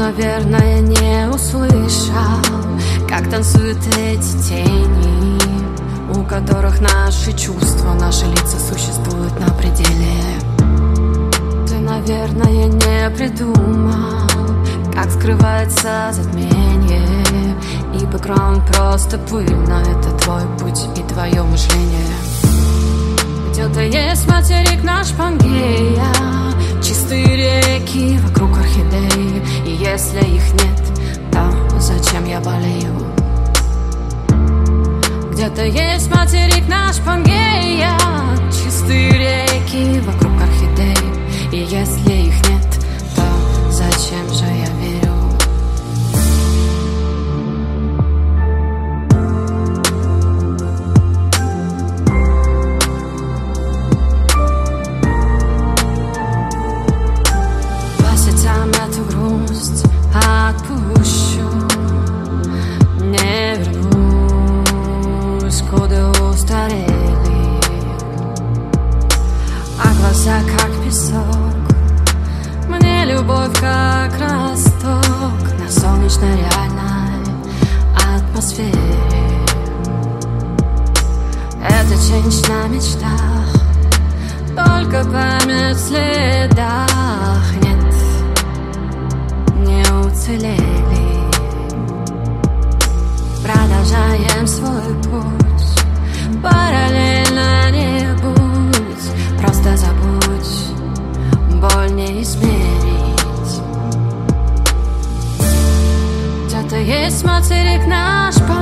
наверное, не услышал, как танцуют эти тени, у которых наши чувства, наши лица существуют на пределе. Ты, наверное, не придумал, как скрывается затмение, и бэкграунд просто пыльно. Это твой путь и твое мышление. Где-то есть материк наш Пангея, чистые реки вокруг орхидей. И если их нет, то зачем я болею? Где-то есть материк наш Пангея, чистые реки вокруг орхидей. И если их нет, то зачем же я верю? Эту грусть отпущу, не вернусь, годы устарели, а глаза как песок. Мне любовь как росток на солнечной реальной атмосфере. Это женщина в мечтах, только память в следах. Нет, уцелели. Продолжаем свой путь, параллельно не будь, просто забудь, боль не измерить. Где-то есть материк наш